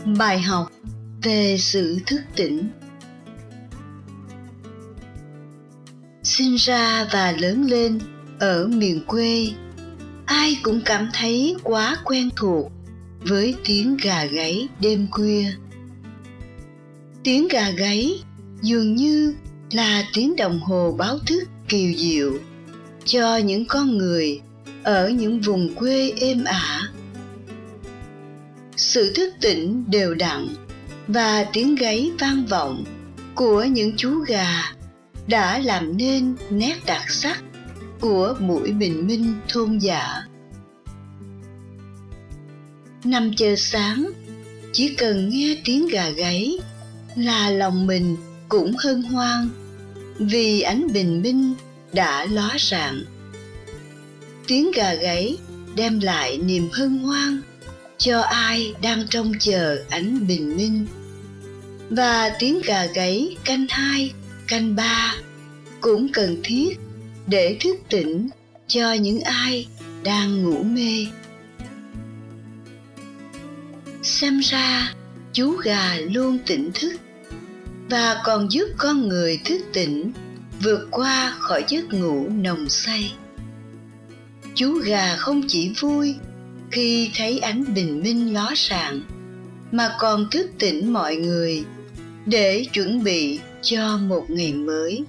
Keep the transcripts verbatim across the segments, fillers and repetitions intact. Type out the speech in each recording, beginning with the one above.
Bài học về sự thức tỉnh. Sinh ra và lớn lên ở miền quê, ai cũng cảm thấy quá quen thuộc với tiếng gà gáy đêm khuya. Tiếng gà gáy dường như là tiếng đồng hồ báo thức kiều diệu cho những con người ở những vùng quê êm ả. Sự thức tỉnh đều đặn và tiếng gáy vang vọng của những chú gà đã làm nên nét đặc sắc của buổi bình minh thôn dạ. Năm giờ sáng, chỉ cần nghe tiếng gà gáy là lòng mình cũng hân hoan vì ánh bình minh đã ló rạng. Tiếng gà gáy đem lại niềm hân hoan cho ai đang trông chờ ánh bình minh. Và tiếng gà gáy canh hai, canh ba cũng cần thiết để thức tỉnh cho những ai đang ngủ mê. Xem ra chú gà luôn tỉnh thức và còn giúp con người thức tỉnh vượt qua khỏi giấc ngủ nồng say. Chú gà không chỉ vui khi thấy ánh bình minh ló rạng, mà còn thức tỉnh mọi người để chuẩn bị cho một ngày mới.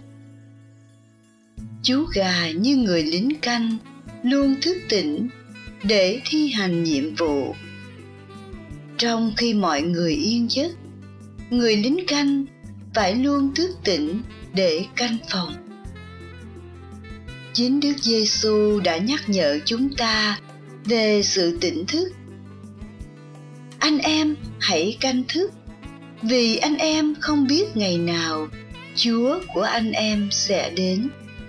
Chú gà như người lính canh luôn thức tỉnh để thi hành nhiệm vụ. Trong khi mọi người yên giấc, người lính canh phải luôn thức tỉnh để canh phòng. Chính Đức Giêsu đã nhắc nhở chúng ta về sự tỉnh thức. Anh em hãy canh thức, vì anh em không biết ngày nào Chúa của anh em sẽ đến.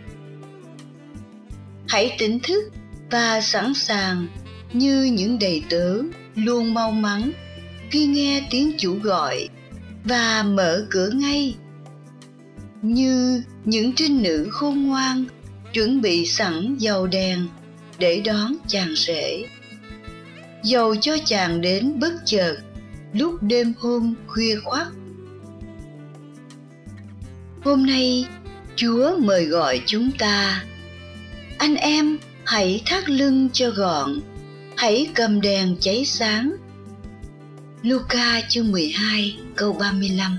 Hãy tỉnh thức và sẵn sàng như những đầy tớ luôn mau mắn khi nghe tiếng chủ gọi và mở cửa ngay, như những trinh nữ khôn ngoan chuẩn bị sẵn dầu đèn để đón chàng rể, dầu cho chàng đến bất chợt lúc đêm hôm khuya khoắt. Hôm nay Chúa mời gọi chúng ta: anh em hãy thắt lưng cho gọn, hãy cầm đèn cháy sáng. Luca chương mười hai câu ba mươi lăm.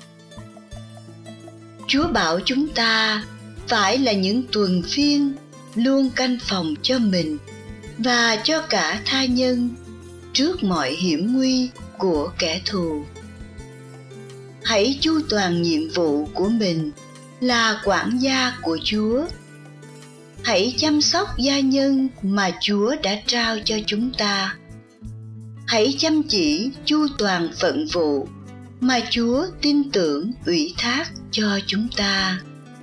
Chúa bảo chúng ta phải là những tuần phiên luôn canh phòng cho mình và cho cả tha nhân trước mọi hiểm nguy của kẻ thù. Hãy chu toàn nhiệm vụ của mình là quản gia của Chúa. Hãy chăm sóc gia nhân mà Chúa đã trao cho chúng ta. Hãy chăm chỉ chu toàn phận vụ mà Chúa tin tưởng ủy thác cho chúng ta.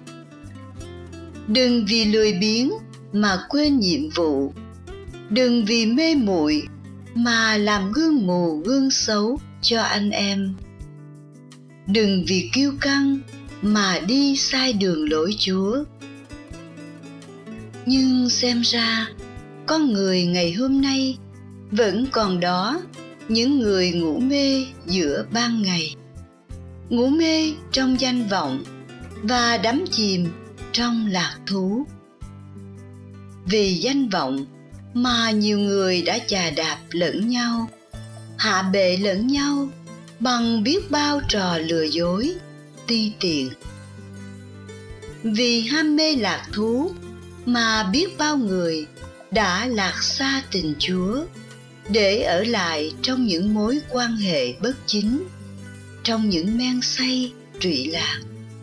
Đừng vì lười biếng mà quên nhiệm vụ. Đừng vì mê muội mà làm gương mù gương xấu cho anh em. Đừng vì kiêu căng mà đi sai đường lối Chúa. Nhưng xem ra, con người ngày hôm nay vẫn còn đó những người ngủ mê giữa ban ngày, ngủ mê trong danh vọng và đắm chìm trong lạc thú. Vì danh vọng mà nhiều người đã chà đạp lẫn nhau, hạ bệ lẫn nhau bằng biết bao trò lừa dối, ti tiện. Vì ham mê lạc thú mà biết bao người đã lạc xa tình Chúa để ở lại trong những mối quan hệ bất chính, trong những men say trụy lạc.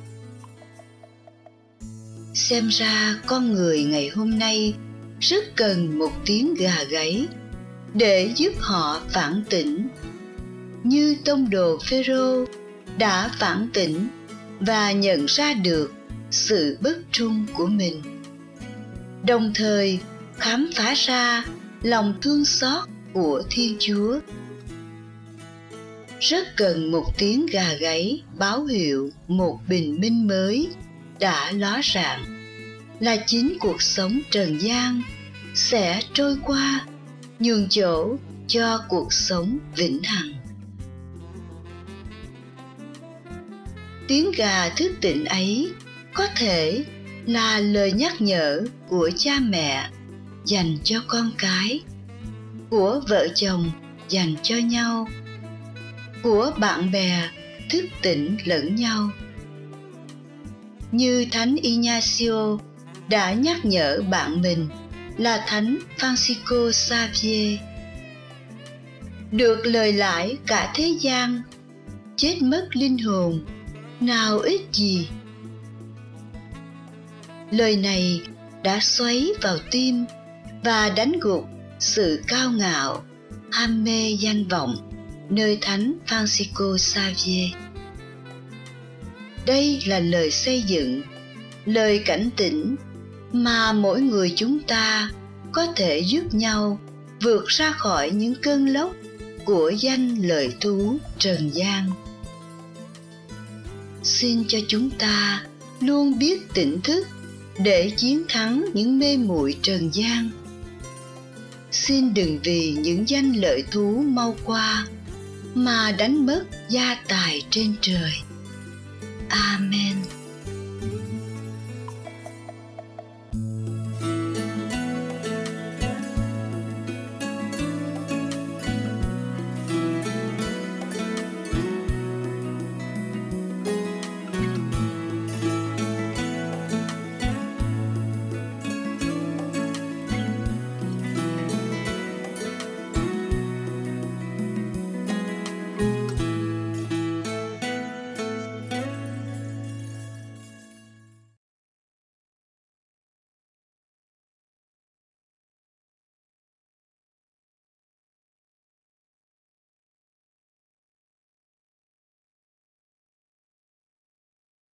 Xem ra con người ngày hôm nay rất cần một tiếng gà gáy để giúp họ phản tỉnh, như tông đồ Phêrô đã phản tỉnh và nhận ra được sự bất trung của mình, đồng thời khám phá ra lòng thương xót của Thiên Chúa. Rất cần một tiếng gà gáy báo hiệu một bình minh mới đã ló rạng, là chính cuộc sống trần gian sẽ trôi qua, nhường chỗ cho cuộc sống vĩnh hằng. Tiếng gà thức tỉnh ấy có thể là lời nhắc nhở của cha mẹ dành cho con cái, của vợ chồng dành cho nhau, của bạn bè thức tỉnh lẫn nhau. Như Thánh Ignacio đã nhắc nhở bạn mình là Thánh Francisco Xavier: được lời lãi cả thế gian, chết mất linh hồn, nào ích gì. Lời này đã xoáy vào tim và đánh gục sự cao ngạo, ham mê danh vọng nơi Thánh Francisco Xavier. Đây là lời xây dựng, lời cảnh tỉnh mà mỗi người chúng ta có thể giúp nhau vượt ra khỏi những cơn lốc của danh lợi thú trần gian. Xin cho chúng ta luôn biết tỉnh thức để chiến thắng những mê muội trần gian. Xin đừng vì những danh lợi thú mau qua mà đánh mất gia tài trên trời. Amen.